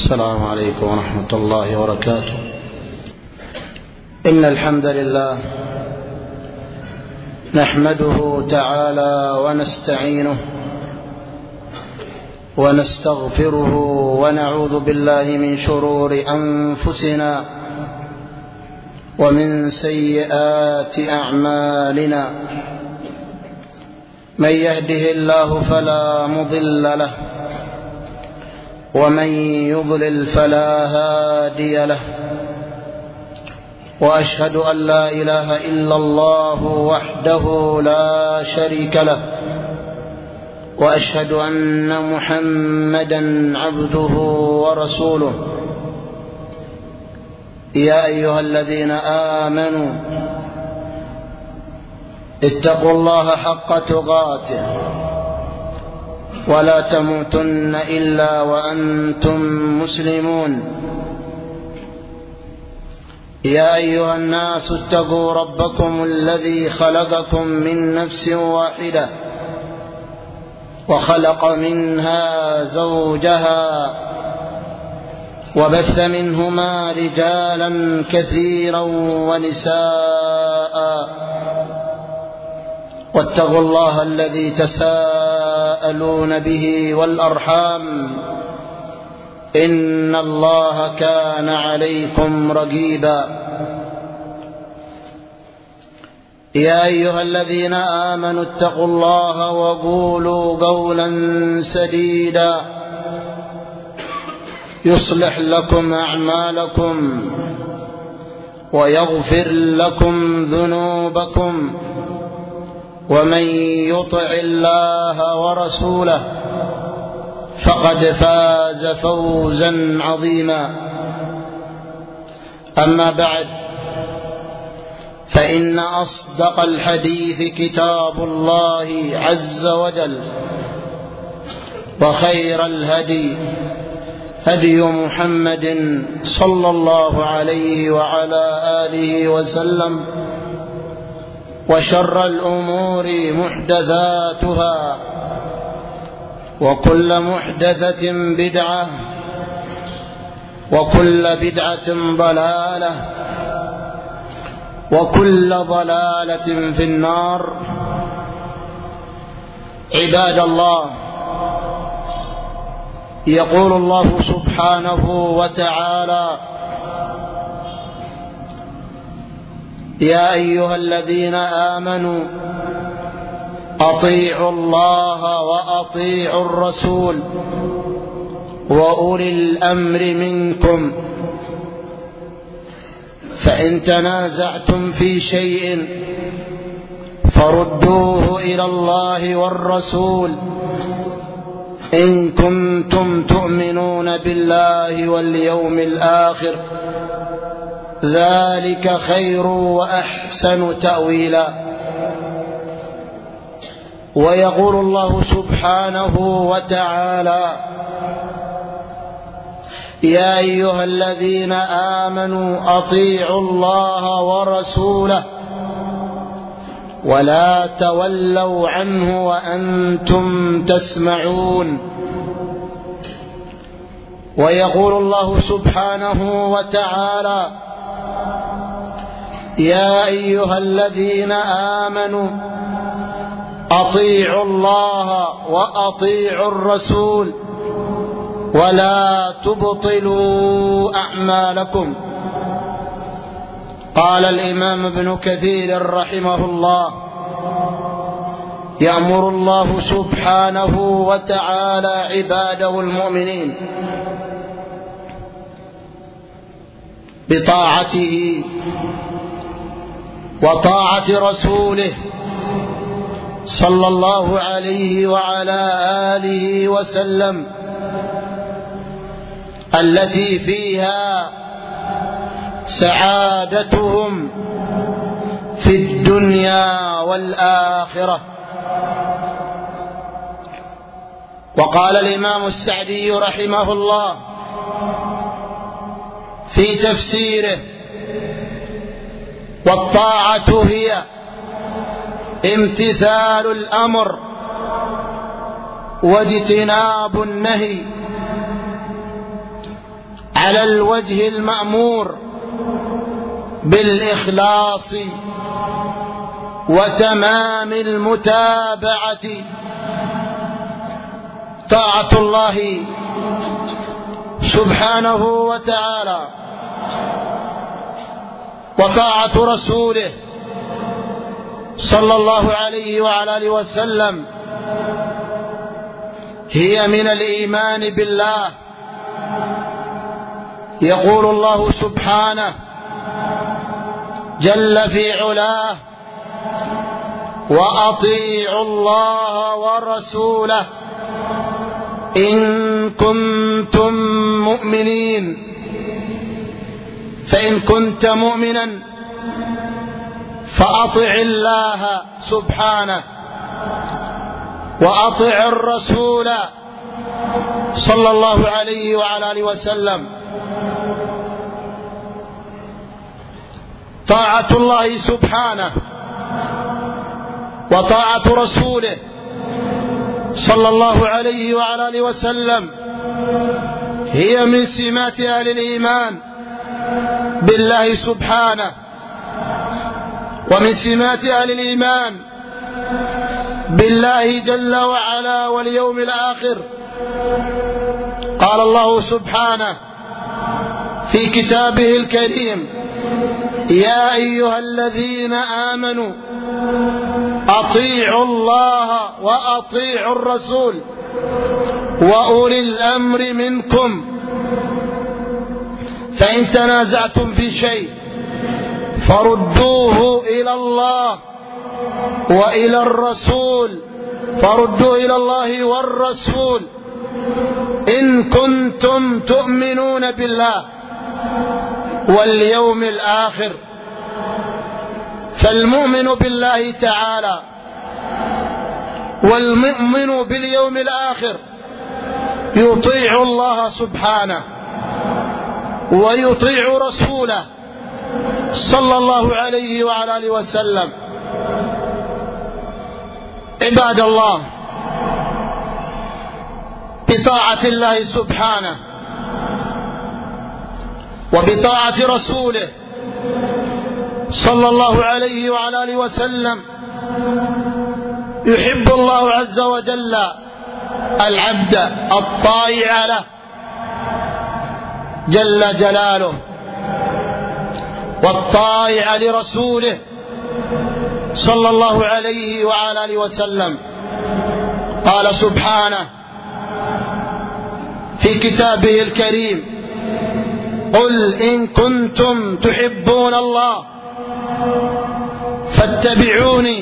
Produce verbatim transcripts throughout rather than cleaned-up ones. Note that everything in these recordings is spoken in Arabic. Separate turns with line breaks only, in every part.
السلام عليكم ورحمة الله وبركاته. إن الحمد لله نحمده تعالى ونستعينه ونستغفره ونعوذ بالله من شرور أنفسنا ومن سيئات أعمالنا. من يهده الله فلا مضل له ومن يضلل فلا هادي له، وأشهد أن لا إله إلا الله وحده لا شريك له، وأشهد أن محمدا عبده ورسوله. يا أيها الذين آمنوا اتقوا الله حق تقاته ولا تموتن إلا وأنتم مسلمون. يا أيها الناس اتقوا ربكم الذي خلقكم من نفس واحدة وخلق منها زوجها وبث منهما رجالا كثيرا ونساء، واتقوا الله الذي تساءلون به والأرحام إن الله كان عليكم رقيبا. يا أيها الذين آمنوا اتقوا الله وقولوا قولا سديدا يصلح لكم أعمالكم ويغفر لكم ذنوبكم، ومن يطع الله ورسوله فقد فاز فوزا عظيما. أما بعد، فإن أصدق الحديث كتاب الله عز وجل، وخير الهدي هدي محمد صلى الله عليه وعلى آله وسلم، وشر الأمور محدثاتها، وكل محدثة بدعة، وكل بدعة ضلالة، وكل ضلالة في النار. عباد الله، يقول الله سبحانه وتعالى: يا أيها الذين آمنوا أطيعوا الله وأطيعوا الرسول وأولي الأمر منكم، فإن تنازعتم في شيء فردوه إلى الله والرسول إن كنتم تؤمنون بالله واليوم الآخر، ذلك خير وأحسن تأويلا. ويقول الله سبحانه وتعالى: يا أيها الذين آمنوا أطيعوا الله ورسوله ولا تولوا عنه وأنتم تسمعون. ويقول الله سبحانه وتعالى: يا أيها الذين آمنوا أطيعوا الله وأطيعوا الرسول ولا تبطلوا أعمالكم. قال الإمام ابن كثير رحمه الله: يأمر الله سبحانه وتعالى عباده المؤمنين بطاعته وطاعة رسوله صلى الله عليه وعلى آله وسلم، التي فيها سعادتهم في الدنيا والآخرة. وقال الإمام السعدي رحمه الله في تفسيره: والطاعة هي امتثال الأمر واجتناب النهي على الوجه المأمور بالإخلاص وتمام المتابعة. طاعة الله سبحانه وتعالى وطاعة رسوله صلى الله عليه وعلى آله وسلم هي من الإيمان بالله. يقول الله سبحانه جل في علاه: وأطيعوا الله ورسوله إن كنتم مؤمنين. فإن كنت مؤمنا فأطع الله سبحانه وأطع الرسول صلى الله عليه وعلى آله وسلم. طاعة الله سبحانه وطاعة رسوله صلى الله عليه وعلى آله وسلم هي من سمات أهل الإيمان بالله سبحانه، ومن سمات أهل الإيمان بالله جل وعلا واليوم الآخر. قال الله سبحانه في كتابه الكريم: يا أيها الذين آمنوا أطيعوا الله وأطيعوا الرسول وأولي الأمر منكم فإن تنازعتم في شيء فردوه إلى الله وإلى الرسول فردوه إلى الله والرسول إن كنتم تؤمنون بالله واليوم الآخر. فالمؤمن بالله تعالى والمؤمن باليوم الآخر يطيع الله سبحانه ويطيع رسوله صلى الله عليه وعلى آله وسلم. عباد الله، بطاعة الله سبحانه وبطاعة رسوله صلى الله عليه وعلى آله وسلم يحب الله عز وجل العبد الطائع له جل جلاله والطائع لرسوله صلى الله عليه وعلى آله وسلم. قال سبحانه في كتابه الكريم: قل إن كنتم تحبون الله فاتبعوني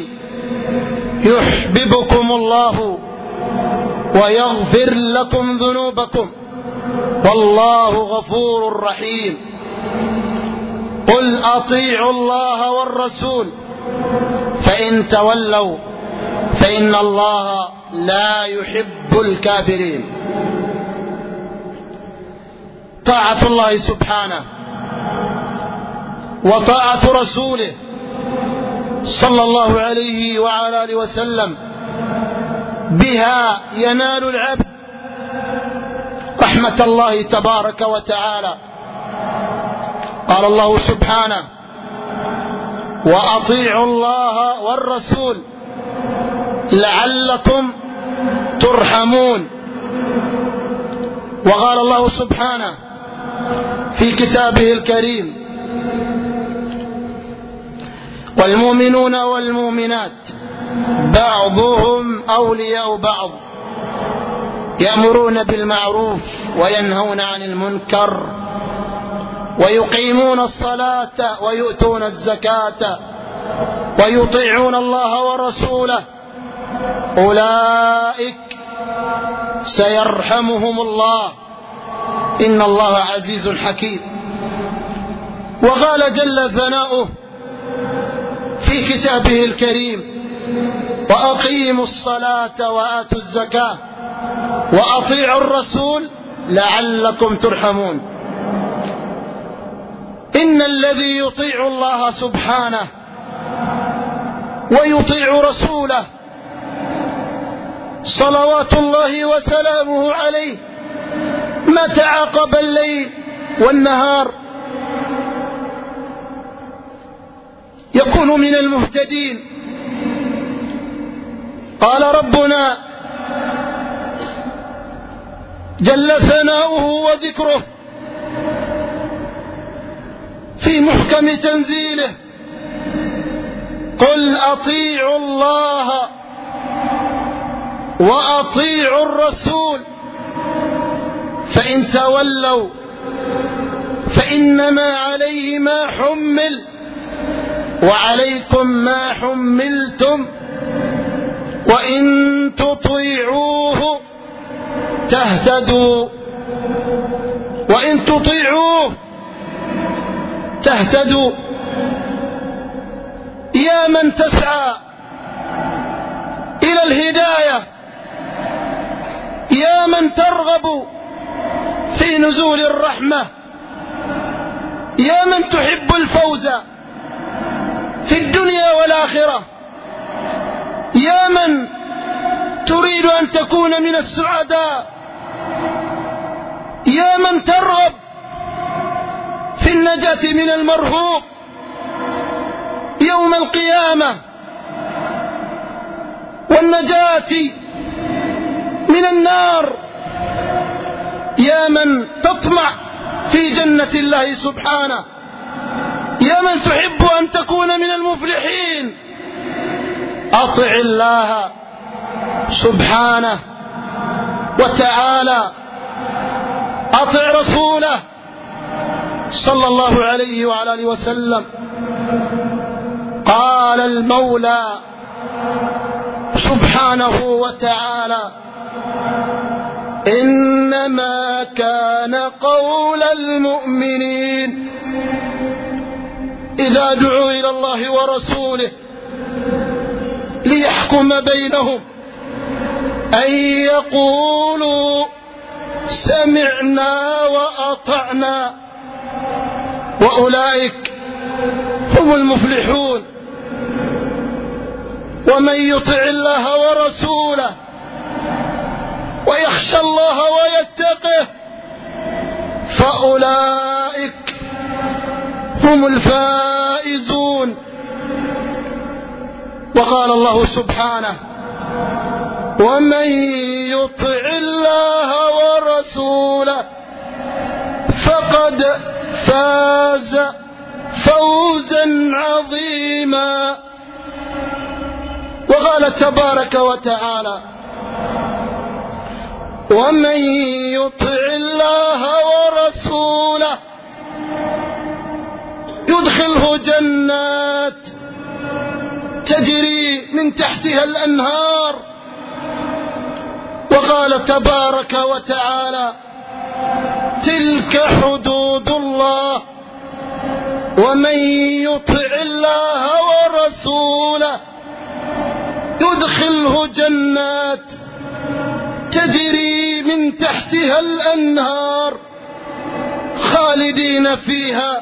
يحببكم الله ويغفر لكم ذنوبكم والله غفور رحيم. قل أطيعوا الله والرسول فإن تولوا فإن الله لا يحب الكافرين. طاعة الله سبحانه وطاعة رسوله صلى الله عليه وعلى آله وسلم بها ينال العبد رحمة الله تبارك وتعالى. قال الله سبحانه: وأطيعوا الله والرسول لعلكم ترحمون. وقال الله سبحانه في كتابه الكريم: والمؤمنون والمؤمنات بعضهم أولياء بعض يأمرون بالمعروف وينهون عن المنكر ويقيمون الصلاة ويؤتون الزكاة ويطيعون الله ورسوله أولئك سيرحمهم الله إن الله عزيز حكيم. وقال جل ثناؤه في كتابه الكريم: وأقيموا الصلاة وآتوا الزكاة وأطيعوا الرسول لعلكم ترحمون. إن الذي يطيع الله سبحانه ويطيع رسوله صلوات الله وسلامه عليه ما تعاقب الليل والنهار يكون من المهتدين. قال ربنا جل ثناؤه وذكره في محكم تنزيله: قل أطيعوا الله وأطيعوا الرسول فإن تولوا فإنما عليه ما حمل وعليكم ما حملتم وإن تطيعوه تهتدوا وإن تطيعوه تهتدوا. يا من تسعى إلى الهداية، يا من ترغب في نزول الرحمة، يا من تحب الفوز في الدنيا والآخرة، يا من تريد أن تكون من السعداء، يا من ترغب في النجاة من المرهوب يوم القيامة والنجاة من النار، يا من تطمع في جنة الله سبحانه، يا من تحب أن تكون من المفلحين، أطع الله سبحانه وتعالى، أطع رسوله صلى الله عليه وعلى آله وسلم. قال المولى سبحانه وتعالى: إنما كان قول المؤمنين إذا دعوا إلى الله ورسوله ليحكم بينهم أن يقولوا سمعنا وأطعنا وأولئك هم المفلحون. ومن يطع الله ورسوله ويخشى الله ويتقه فأولئك هم الفائزون. وقال الله سبحانه: ومن يطع الله ورسوله فقد فاز فوزا عظيما. وقال تبارك وتعالى: ومن يطع الله ورسوله يدخله جنات تجري من تحتها الأنهار. وقال تبارك وتعالى: تلك حدود الله ومن يطع الله ورسوله يدخله جنات تجري من تحتها الأنهار خالدين فيها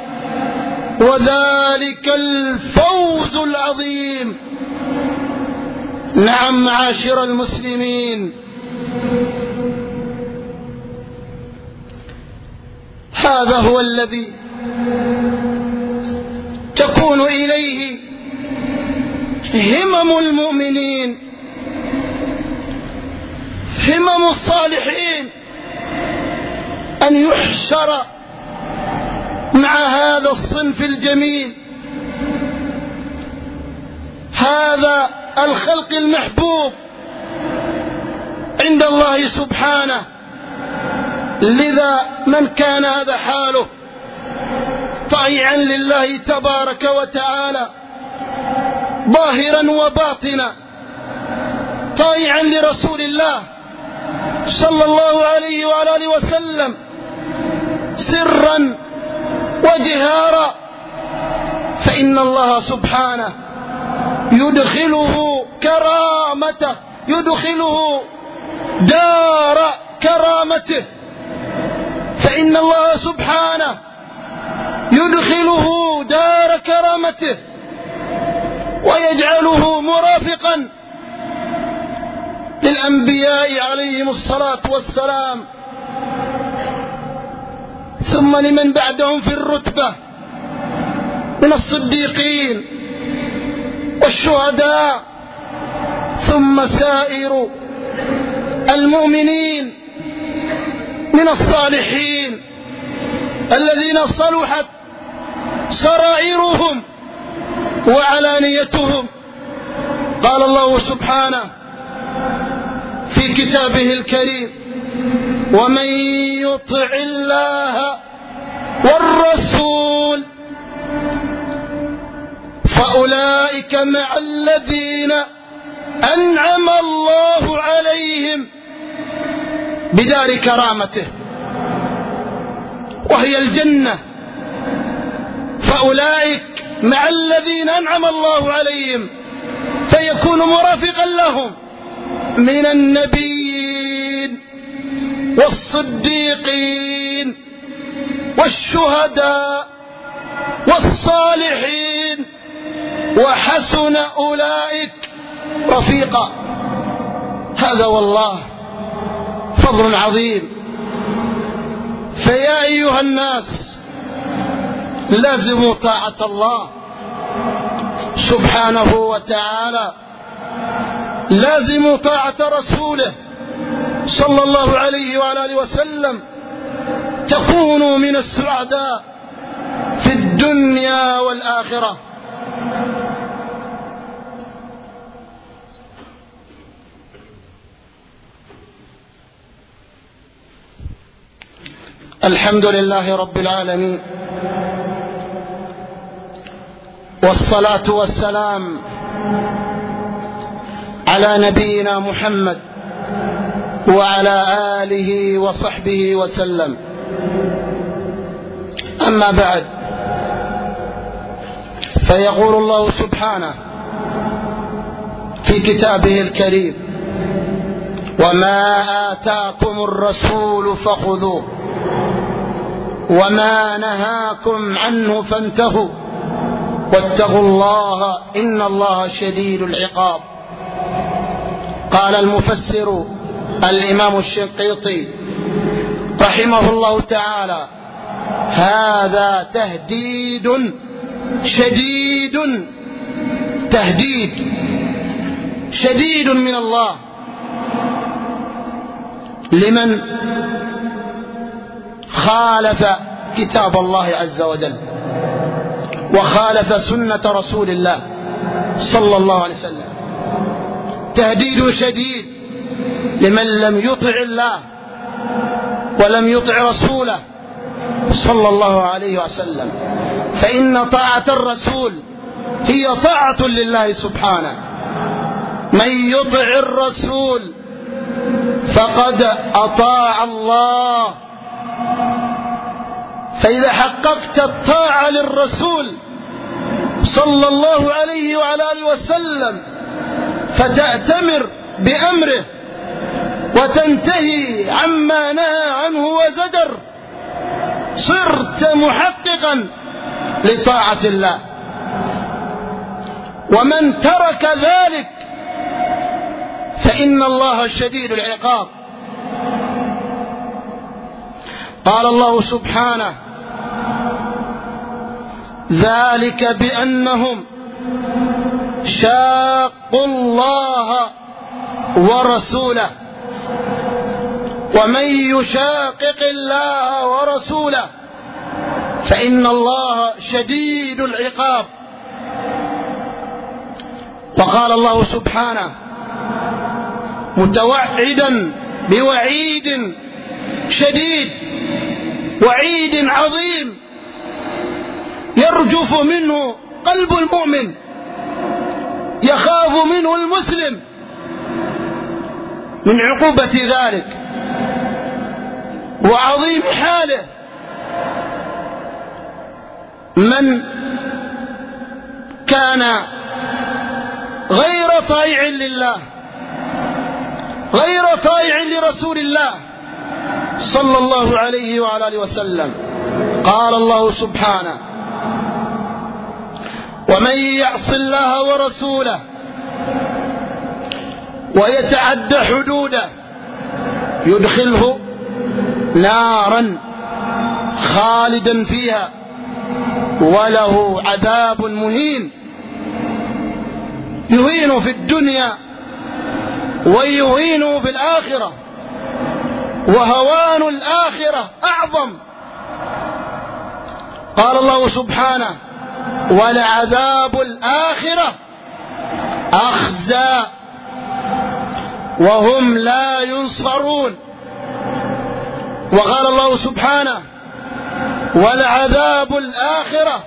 وذلك الفوز العظيم. نعم معاشر المسلمين، هذا هو الذي تكون إليه همم المؤمنين، همم الصالحين، أن يحشر مع هذا الصنف الجميل، هذا الخلق المحبوب عند الله سبحانه. لذا من كان هذا حاله طائعا لله تبارك وتعالى ظاهرا وباطنا، طائعا لرسول الله صلى الله عليه وعلى آله وسلم سرا وجهارا، فإن الله سبحانه يدخله كرامته، يدخله دار كرامته، فإن الله سبحانه يدخله دار كرامته ويجعله مرافقا للأنبياء عليهم الصلاة والسلام ثم لمن بعدهم في الرتبة من الصديقين والشهداء، ثم سائر المؤمنين من الصالحين الذين صلحت سرائرهم وعلانيتهم. قال الله سبحانه في كتابه الكريم: ومن يطع الله والرسول فأولئك مع الذين أنعم الله عليهم بدار كرامته وهي الجنة. فأولئك مع الذين أنعم الله عليهم فيكون مرافقا لهم من النبيين والصديقين والشهداء والصالحين وحسن أولئك رفيقا. هذا والله فضل عظيم. فيا أيها الناس لازموا طاعة الله سبحانه وتعالى، لازموا طاعة رسوله صلى الله عليه وعلى آله وسلم، تكونوا من السعداء في الدنيا والآخرة. الحمد لله رب العالمين، والصلاة والسلام على نبينا محمد وعلى آله وصحبه وسلم. أما بعد، فيقول الله سبحانه في كتابه الكريم: وما آتاكم الرسول فخذوه وما نهاكم عنه فانتهوا واتقوا الله إن الله شديد العقاب. قال المفسر الإمام الشنقيطي رحمه الله تعالى: هذا تهديد شديد، تهديد شديد من الله لمن خالف كتاب الله عز وجل وخالف سنة رسول الله صلى الله عليه وسلم. تهديد شديد لمن لم يطع الله ولم يطع رسوله صلى الله عليه وسلم، فإن طاعة الرسول هي طاعة لله سبحانه. من يطع الرسول فقد أطاع الله. فإذا حققت الطاعة للرسول صلى الله عليه وعلى آله وسلم فتأتمر بأمره وتنتهي عما نهى عنه وزجر، صرت محققا لطاعة الله. ومن ترك ذلك فإن الله شديد العقاب. قال الله سبحانه: ذلك بأنهم شاقوا الله ورسوله ومن يشاقق الله ورسوله فإن الله شديد العقاب. وقال الله سبحانه متوعدا بوعيد شديد، وعيد عظيم يرجف منه قلب المؤمن، يخاف منه المسلم من عقوبة ذلك وعظيم حاله. من كان غير طائع لله غير طائع لرسول الله صلى الله عليه وعلى آله وسلم، قال الله سبحانه: ومن يعص الله ورسوله ويتعد حدوده يدخله نارا خالدا فيها وله عذاب مهين يهين في الدنيا ويهين في الآخرة، وهوان الآخرة أعظم. قال الله سبحانه: ولعذاب الآخرة أخزى وهم لا ينصرون. وقال الله سبحانه: ولعذاب الآخرة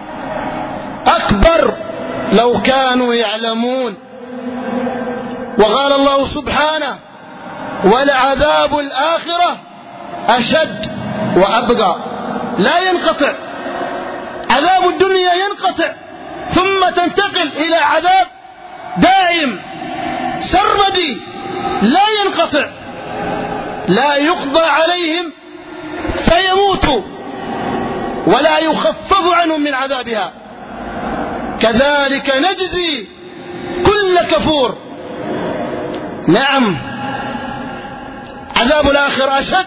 أكبر لو كانوا يعلمون. وقال الله سبحانه: ولعذاب الآخرة أشد وأبقى. لا ينقطع، عذاب الدنيا ينقطع ثم تنتقل إلى عذاب دائم سرمدي لا ينقطع، لا يقضى عليهم فيموتوا ولا يخفف عنهم من عذابها. كذلك نجزي كل كفور. نعم، عذاب الآخرة أشد.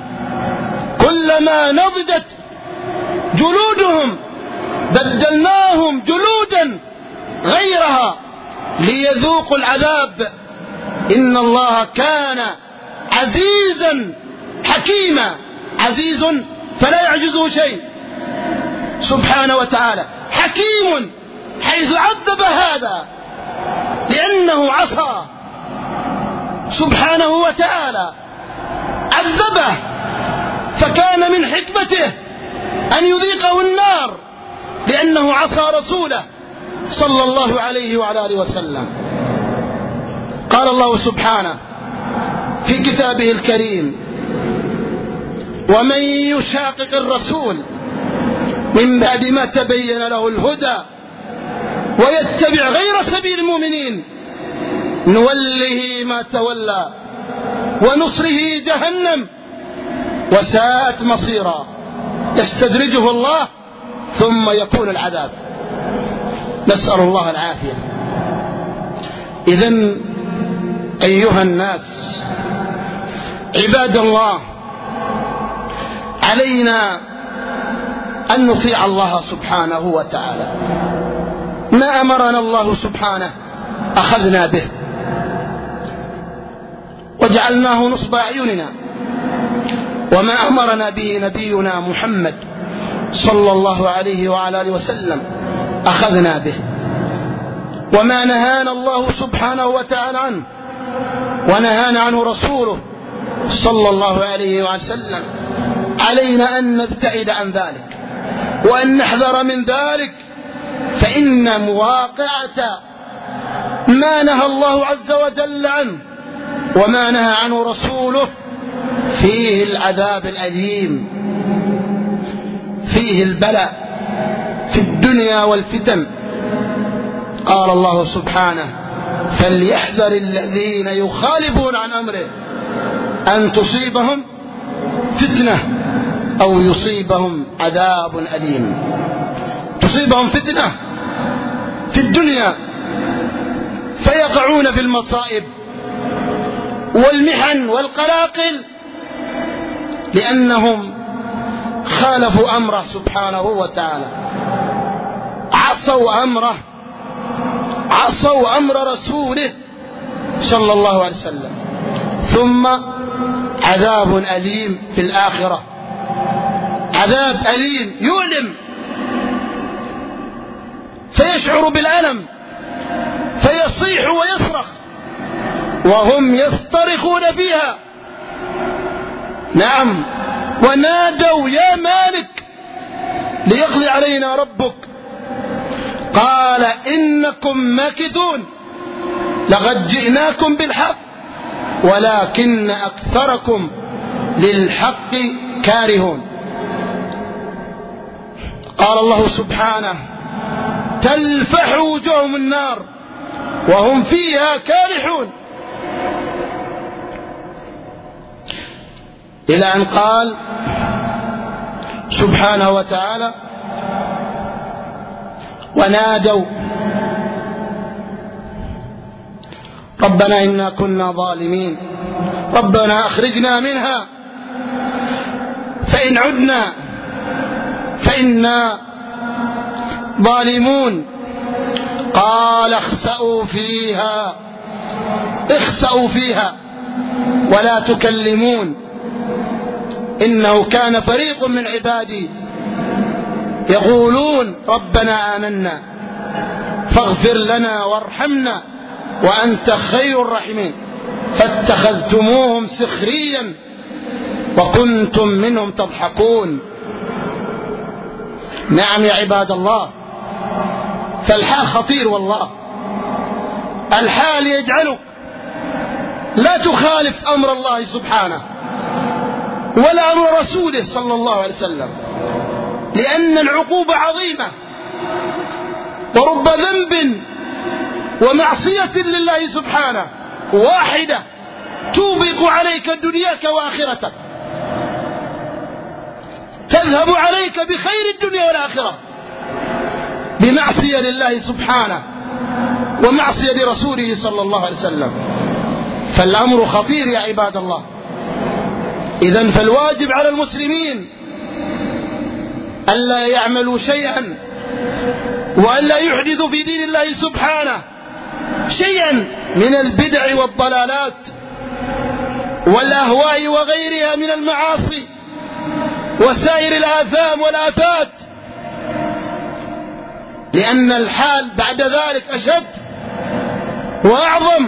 كلما نضجت جلودهم بدلناهم جلودا غيرها ليذوقوا العذاب. إن الله كان عزيزا حكيما. عزيز فلا يعجزه شيء سبحانه وتعالى، حكيم حيث عذب هذا لأنه عصى سبحانه وتعالى، عذبه فكان من حكمته أن يذيقه النار لأنه عصى رسوله صلى الله عليه وعلى آله وسلم. قال الله سبحانه في كتابه الكريم: ومن يشاقق الرسول من بعد ما تبين له الهدى ويتبع غير سبيل المؤمنين نوله ما تولى ونصره جهنم وساءت مصيرا. يستدرجه الله ثم يكون العذاب. نسأل الله العافية. إذن أيها الناس عباد الله، علينا أن نطيع الله سبحانه وتعالى. ما أمرنا الله سبحانه أخذنا به وجعلناه نصب أعيننا، وما أمرنا به نبينا محمد صلى الله عليه وعلى آله وسلم أخذنا به، وما نهانا الله سبحانه وتعالى عنه ونهانا عنه رسوله صلى الله عليه وسلم علينا أن نبتعد عن ذلك وأن نحذر من ذلك، فإن مواقعة ما نهى الله عز وجل عنه وما نهى عنه رسوله فيه العذاب الأليم، فيه البلاء في الدنيا والفتن. قال الله سبحانه: فليحذر الذين يخالفون عن أمره أن تصيبهم فتنة أو يصيبهم عذاب أليم. تصيبهم فتنة في الدنيا فيقعون في المصائب والمحن والقلاقل لأنهم خالفوا أمره سبحانه وتعالى، عصوا أمره، عصوا أمر رسوله صلى الله عليه وسلم. ثم عذاب أليم في الآخرة، عذاب أليم يؤلم، فيشعر بالألم فيصيح ويصرخ وهم يصطرخون فيها. نعم، ونادوا: يا مالك ليقضي علينا ربك. قال: إنكم ماكثون، لقد جئناكم بالحق ولكن أكثركم للحق كارهون. قال الله سبحانه: تلفح وجوههم النار وهم فيها كارحون، إلى أن قال سبحانه وتعالى: ونادوا ربنا إنا كنا ظالمين ربنا أخرجنا منها فإن عدنا فإنا ظالمون. قال اخسأوا فيها اخسأوا فيها ولا تكلمون إنه كان فريق من عبادي يقولون ربنا آمنا فاغفر لنا وارحمنا وأنت خير الراحمين فاتخذتموهم سخريا وكنتم منهم تضحكون. نعم يا عباد الله، فالحال خطير والله. الحال يجعلك لا تخالف أمر الله سبحانه ولا أمر رسوله صلى الله عليه وسلم، لأن العقوبة عظيمة، ورب ذنب ومعصية لله سبحانه واحدة توبق عليك دنياك وآخرتك، تذهب عليك بخير الدنيا والآخرة بمعصية لله سبحانه ومعصية لرسوله صلى الله عليه وسلم. فالأمر خطير يا عباد الله. إذن فالواجب على المسلمين ألا يعملوا شيئا وألا يحدثوا في دين الله سبحانه شيئا من البدع والضلالات والأهواء وغيرها من المعاصي وسائر الآثام والآفات، لأن الحال بعد ذلك أشد وأعظم.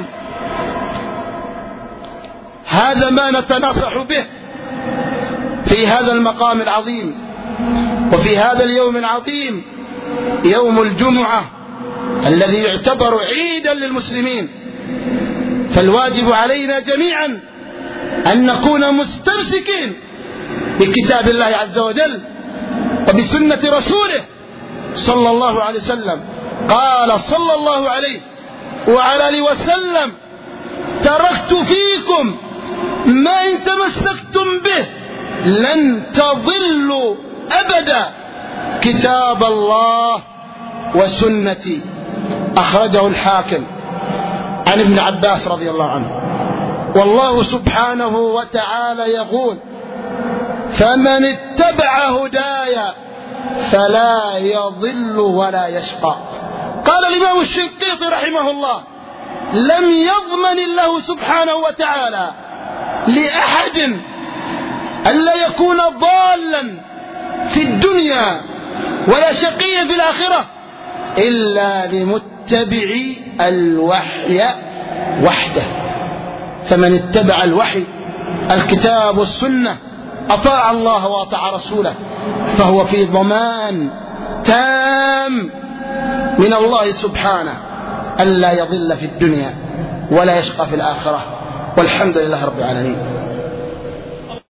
هذا ما نتناصح به في هذا المقام العظيم وفي هذا اليوم العظيم، يوم الجمعة الذي يعتبر عيدا للمسلمين. فالواجب علينا جميعا أن نكون مستمسكين بكتاب الله عز وجل وبسنة رسوله صلى الله عليه وسلم. قال صلى الله عليه وعلى آله وسلم: تركت فيكم ما إن تمسكتم به لن تضلوا أبدا، كتاب الله وسنتي. أخرجه الحاكم عن ابن عباس رضي الله عنه. والله سبحانه وتعالى يقول: فمن اتبع هداي فلا يضل ولا يشقى. قال الإمام الشنقيطي رحمه الله: لم يضمن الله سبحانه وتعالى لأحد ألا يكون ضالا في الدنيا ولا شقيا في الآخرة إلا لمتبع الوحي وحده. فمن اتبع الوحي الكتاب والسنة أطاع الله وأطاع رسوله، فهو في ضمان تام من الله سبحانه ألا يضل في الدنيا ولا يشقى في الآخرة. والحمد لله رب العالمين.